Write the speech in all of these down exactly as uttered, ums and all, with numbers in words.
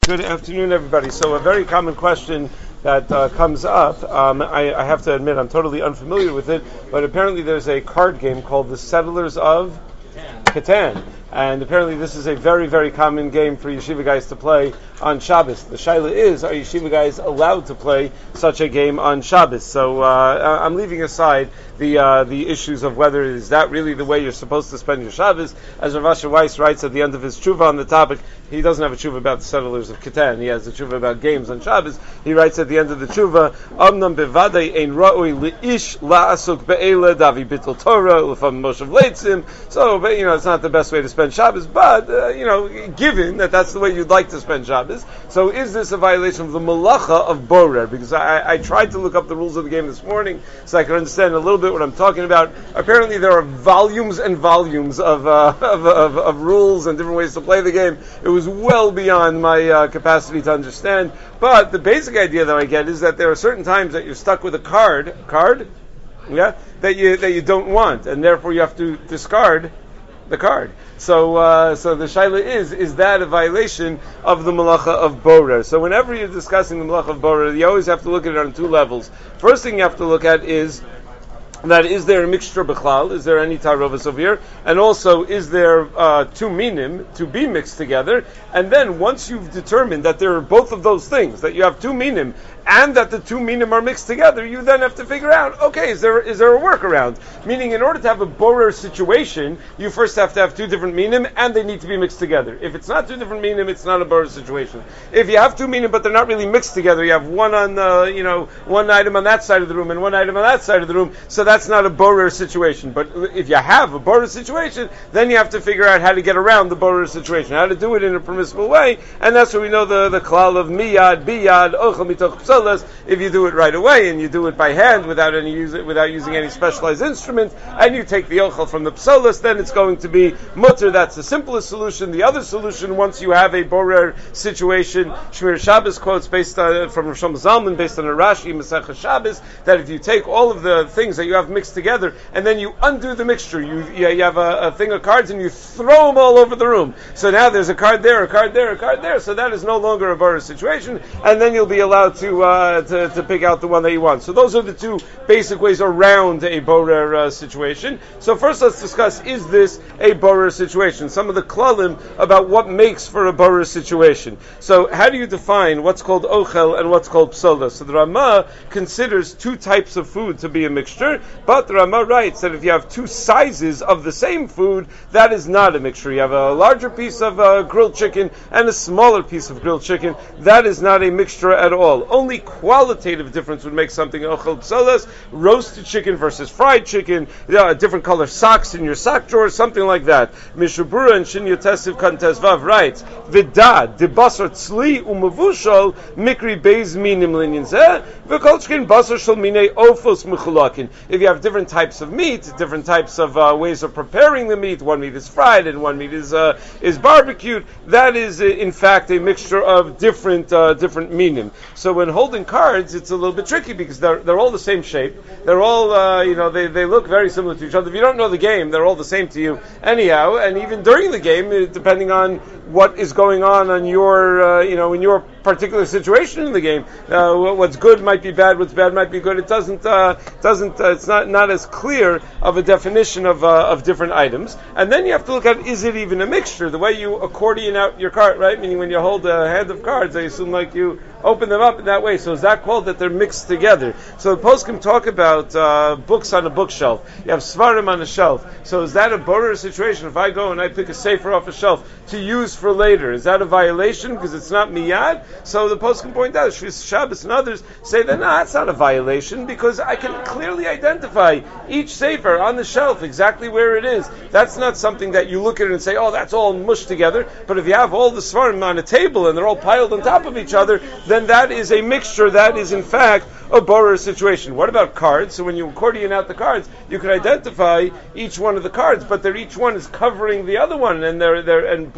Good afternoon, everybody. So a very common question that uh, comes up, um, I, I have to admit I'm totally unfamiliar with it, but apparently there's a card game called the Settlers of Catan. And apparently this is a very, very common game for yeshiva guys to play on Shabbos. The shaila is, are yeshiva guys allowed to play such a game on Shabbos? So uh, I'm leaving aside the uh, the issues of whether is that really the way you're supposed to spend your Shabbos. As Rav Asher Weiss writes at the end of his tshuva on the topic, he doesn't have a tshuva about the settlers of Catan. He has a tshuva about games on Shabbos. He writes at the end of the tshuva, Amnam bevadei ein ra'oi li'ish la'asuk be'ela davi bittul Torah ufam moshav leitzim. So, but, you know, it's not the best way to spend Shabbos, but, uh, you know, given that that's the way you'd like to spend Shabbos, so is this a violation of the malacha of borer? Because I, I tried to look up the rules of the game this morning so I could understand a little bit what I'm talking about. Apparently there are volumes and volumes of, uh, of, of, of rules and different ways to play the game. It was well beyond my uh, capacity to understand, but the basic idea that I get is that there are certain times that you're stuck with a card, card, yeah, that you that you don't want, and therefore you have to discard the card. So, uh, so the shaila is, is that a violation of the malacha of borer? So whenever you're discussing the malacha of borer, you always have to look at it on two levels. First thing you have to look at is that is there a mixture b'chlal? Is there any tarovas over here? And also, is there uh, two minim to be mixed together? And then once you've determined that there are both of those things, that you have two minim, and that the two minim are mixed together, you then have to figure out, okay, is there is there a workaround? Meaning, in order to have a borer situation, you first have to have two different minim, and they need to be mixed together. If it's not two different minim, it's not a borer situation. If you have two minim, but they're not really mixed together, you have one on the, you know, one item on that side of the room, and one item on that side of the room, so that's not a borer situation. But if you have a borer situation, then you have to figure out how to get around the borer situation, how to do it in a permissible way, and that's where we know the, the klal of miyad, biyad, ochel mitoch psolas. If you do it right away, and you do it by hand without any use, without using any specialized instrument, and you take the ochel from the psolas, then it's going to be mutter. That's the simplest solution. The other solution, once you have a borer situation, Shmir Shabbos quotes based on, from Rosh Zalman, based on a Rashi, Masechah Shabbos, that if you take all of the things that you have mixed together, and then you undo the mixture, you you have a, a thing of cards, and you throw them all over the room. So now there's a card there, a card there, a card there, so that is no longer a borer situation, and then you'll be allowed to, uh, to, to pick out the one that you want. So those are the two basic ways around a borer uh, situation. So first let's discuss, is this a borer situation? Some of the klalim about what makes for a borer situation. So how do you define what's called ochel and what's called psola? So the Ramah considers two types of food to be a mixture, but the Ramah writes that if you have two sizes of the same food, that is not a mixture. You have a larger piece of uh, grilled chicken and a smaller piece of grilled chicken, that is not a mixture at all. Only qualitative difference would make something ochel psolas, roasted chicken versus fried chicken, you know, a different color socks in your sock drawer, something like that. Mishabura and Shin Yotesiv Kantesvav writes, Vidad, de basar tzli umavushal, mikri beis minim linyan zeh, v'kolchkin basar shal minei ofos mechulakin. If you have different types of meat, different types of uh, ways of preparing the meat, one meat is fried and one meat is uh, is barbecued, that is uh, in fact a mixture of different uh, different minim. So when holding cards, it's a little bit tricky because they're they're all the same shape. They're all uh, you know they, they look very similar to each other. If you don't know the game, they're all the same to you anyhow. And even during the game, depending on what is going on on your uh, you know in your particular situation in the game, uh, what's good might be bad, what's bad might be good. It doesn't uh, doesn't uh, it's not not as clear of a definition of uh, of different items. And then you have to look at, is it even a mixture? The way you accordion out your card, right? Meaning when you hold a hand of cards, I assume like you open them up in that way. So is that called that they're mixed together? So the poskim talk about uh, books on a bookshelf. You have svarim on a shelf. So is that a borer situation? If I go and I pick a sefer off a shelf to use for later, is that a violation because it's not miyad? So the poskim point out, Shvis Shabbos and others say that no, that's not a violation because I can clearly identify each sefer on the shelf exactly where it is. That's not something that you look at it and say, oh, that's all mushed together. But if you have all the svarim on a table and they're all piled on top of each other, then that is a mixture. That is in fact a borer situation. What about cards? So when you accordion out the cards, you can identify each one of the cards, but they're each one is covering the other one, and they're they're and blocking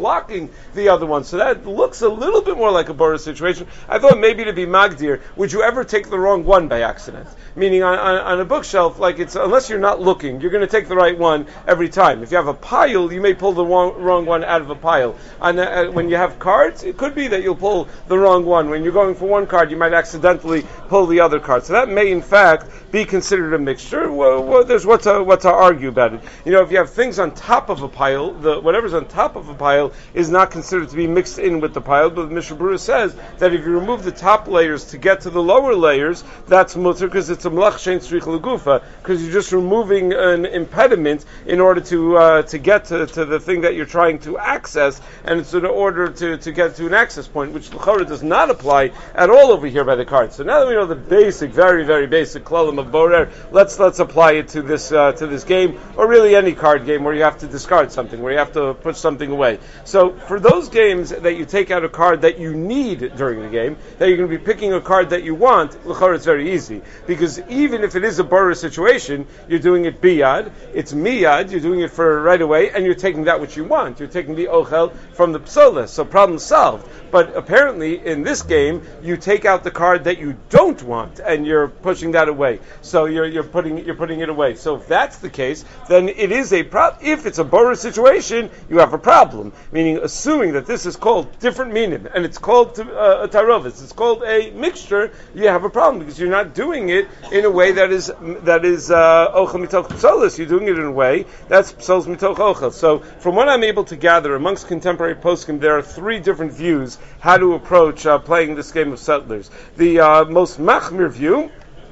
using the other one. So that looks a little bit more like a borah situation. I thought maybe to be magdir, would you ever take the wrong one by accident? Meaning on, on, on a bookshelf, like it's unless you're not looking, you're going to take the right one every time. If you have a pile, you may pull the wrong, wrong one out of a pile. And uh, when you have cards, it could be that you'll pull the wrong one. When you're going for one card, you might accidentally pull the other card. So that may, in fact, be considered a mixture. Well, well, there's what to, what to argue about it. You know, if you have things on top of a pile, the whatever's on top of a pile is not considered to be mixed in with the pile. But Mishnah Berurah says that if you remove the top layers to get to the lower layers, that's mutter because it's a melach shein tzrich legufa, because you're just removing an impediment in order to uh, to get to, to the thing that you're trying to access, and it's in order to, to get to an access point, which the Chorah does not apply at all over here by the card. So now that we know the basic, very very basic klalim of borer, let's let's apply it to this uh, to this game, or really any card game where you have to discard something, where you have to put something away. So for those games that you take out a card that you need during the game, that you're going to be picking a card that you want, l'chorah it's very easy, because even if it is a borer situation, you're doing it biyad, it's miyad, you're doing it for right away, and you're taking that which you want. You're taking the ochel from the psola, so problem solved. But apparently in this game, you take out the card that you don't want, and you're pushing that away. So you're you're putting you're putting it away. So if that's the case, then it is a problem. If it's a borer situation, you have a problem. Meaning, assuming that this is called different minim, and it's called uh, a tarovis, it's called a mixture, you have a problem because you're not doing it in a way that is that is ochel mitoch psolos. You're doing it in a way that's psolos mitoch ochel. So from what I'm able to gather amongst contemporary poskim, there are three different views how to approach uh, playing this game of settlers. The uh, most machmir view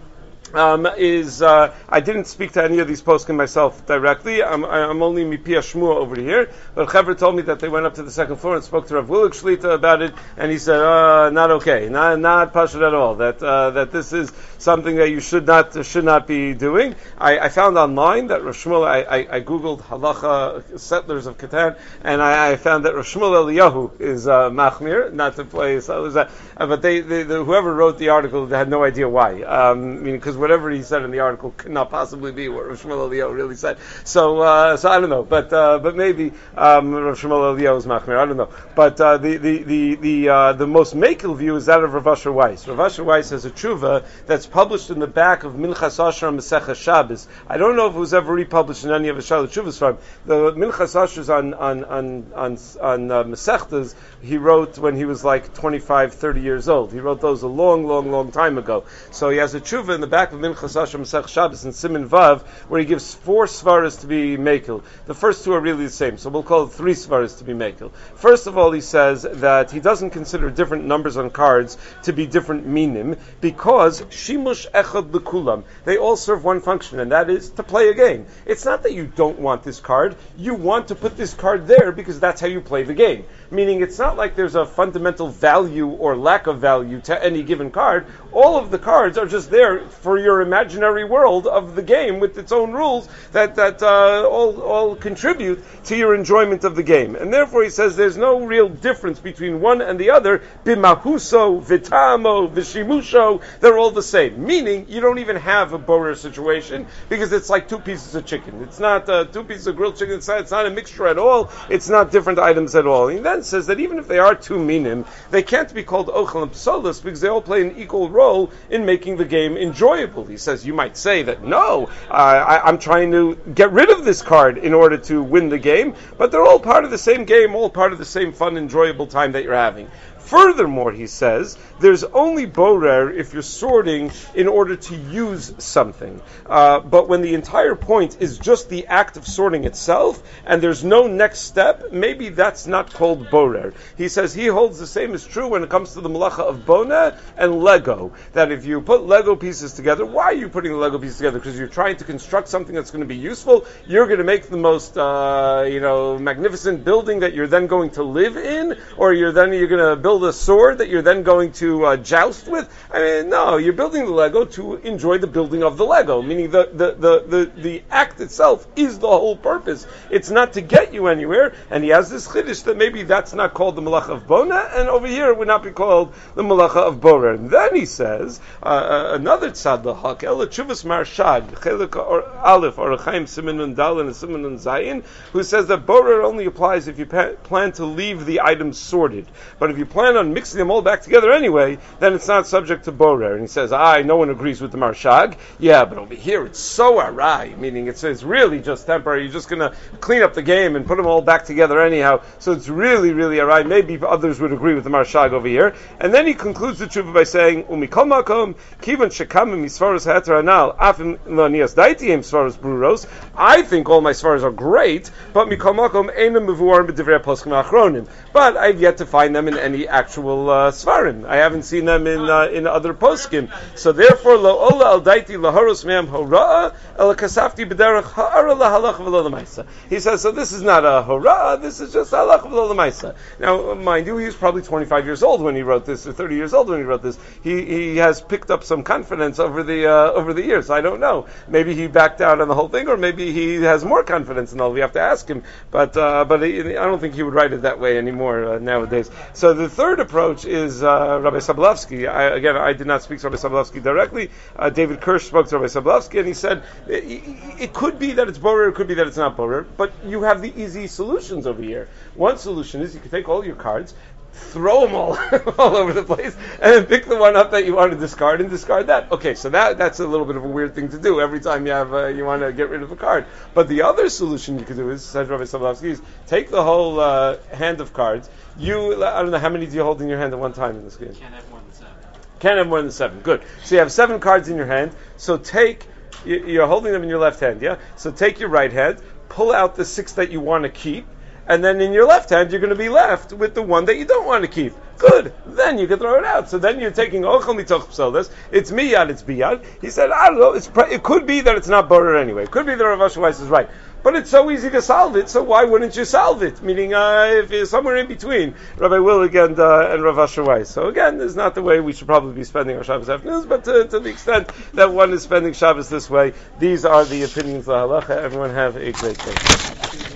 Um, is uh, I didn't speak to any of these poskim myself directly. I'm, I'm only mipia shmua over here. But Chaver told me that they went up to the second floor and spoke to Rav Willig Shlita about it, and he said, uh, "Not okay, not not pashut at all. That uh, that this is something that you should not uh, should not be doing." I, I found online that Rav Shmuel. I, I, I googled halacha settlers of Catan, and I, I found that Rav Shmuel Eliyahu is uh, machmir, not to play settlers. Uh, but they, they, the, whoever wrote the article, they had no idea why. Um, I mean, because whatever he said in the article could not possibly be what Rav Shmuel Eliyahu really said. So, uh, so I don't know, but uh, but maybe um, Rav Shmuel Eliyahu is machmir. I don't know, but uh, the the the the uh, the most makel view is that of Rav Asher Weiss. Rav Asher Weiss has a tshuva that's published in the back of Minchas Asher Masechah Shabbos. I don't know if it was ever republished in any of the Shalat Tshuvas from the Minchas Asher's on on on on, on uh, Masechtas. He wrote when he was like twenty-five, thirty years old. He wrote those a long, long, long time ago. So he has a tshuva in the back of Minchas Asher Masech Shabbos in Siman Vav, where he gives four svaras to be mekel. The first two are really the same, so we'll call it three svaras to be mekel. First of all, he says that he doesn't consider different numbers on cards to be different minim, because shimush echad l'kulam, they all serve one function, and that is to play a game. It's not that you don't want this card, you want to put this card there because that's how you play the game. Meaning it's not like there's a fundamental value or lack of value to any given card. All of the cards are just there for your imaginary world of the game with its own rules that that uh, all all contribute to your enjoyment of the game. And therefore he says there's no real difference between one and the other. Bimahuso, vitamo, vishimusho, they're all the same. Meaning you don't even have a borer situation because it's like two pieces of chicken. It's not uh, two pieces of grilled chicken. It's not, it's not a mixture at all. It's not different items at all. He then says that even if they are two minim, they can't be called ochel and psolos because they all play an equal role in making the game enjoyable. He says you might say that no, uh, I, I'm trying to get rid of this card in order to win the game, but they're all part of the same game, all part of the same fun, enjoyable time that you're having. Furthermore, he says, there's only borer if you're sorting in order to use something. Uh, but when the entire point is just the act of sorting itself, and there's no next step, maybe that's not called borer. He says he holds the same is true when it comes to the malacha of bona and Lego. That if you put Lego pieces together, why are you putting the Lego pieces together? Because you're trying to construct something that's going to be useful. You're going to make the most, uh, you know, magnificent building that you're then going to live in, or you're then you're going to build build a sword that you're then going to uh, joust with? I mean, no, you're building the Lego to enjoy the building of the Lego, meaning the, the, the, the, the act itself is the whole purpose. It's not to get you anywhere, and he has this chiddush that maybe that's not called the Malacha of Bona, and over here it would not be called the Malacha of Borer. And then he says, uh, uh, another tzad l'hak, el chuvas marshag, chelik or aleph, or chaim simen dal and simen zayin, who says that Borer only applies if you pa- plan to leave the items sorted. But if you plan on mixing them all back together anyway, then it's not subject to Borer. And he says, ah, no one agrees with the marshag. Yeah, but over here it's so arai, meaning it's, it's really just temporary. You're just going to clean up the game and put them all back together anyhow. So it's really, really arai. Maybe others would agree with the marshag over here. And then he concludes the tshuva by saying, Umikol makom, kivan shekamim misvaros heter anal, afim lanias daitiem svaros bruros. I think all my svaros are great, but mikol makom einam mevuarim b'divrei poskim achronim. But I've yet to find them in any actual uh, svarim. I haven't seen them in uh, in other poskim. So therefore, lo ola al daiti laharos me'am hora'a el kasafti b'derech ha'ara lahalach v'lo l'maisa. He says, so this is not a hora'a, this is just halach v'lo l'maisa. Now, mind you, he was probably twenty-five years old when he wrote this, or thirty years old when he wrote this. He he has picked up some confidence over the uh, over the years. I don't know. Maybe he backed out on the whole thing, or maybe he has more confidence in all. We have to ask him. But uh, but he, I don't think he would write it that way anymore uh, nowadays. So the third approach is uh, Rabbi Sobolovsky. I, again, I did not speak to Rabbi Sobolovsky directly. Uh, David Kirsch spoke to Rabbi Sobolovsky, and he said it, it could be that it's borer, it could be that it's not borer, but you have the easy solutions over here. One solution is you can take all your cards, throw them all all over the place, and then pick the one up that you want to discard and discard that. Okay, so that that's a little bit of a weird thing to do every time you have uh, you want to get rid of a card. But the other solution you could do is, says Rabbi Sobolovsky, is take the whole uh, hand of cards. You, I don't know, how many do you hold in your hand at one time in this game? Can't have more than seven. Can't have more than seven. Good. So you have seven cards in your hand. So take, you're holding them in your left hand, yeah? So take your right hand, pull out the six that you want to keep, and then in your left hand, you're going to be left with the one that you don't want to keep. Good. Then you can throw it out. So then you're taking ochel mitoch psolos. It's miyad, it's biyad. He said, I don't know, it's pre- it could be that it's not borer anyway. It could be that Rav Asher Weiss is right. But it's so easy to solve it, so why wouldn't you solve it? Meaning, uh, if it's somewhere in between Rabbi Willig and, uh, and Rav Asher Weiss. So again, this is not the way we should probably be spending our Shabbos afternoons, but to, to the extent that one is spending Shabbos this way, these are the opinions of the halacha. Everyone have a great day.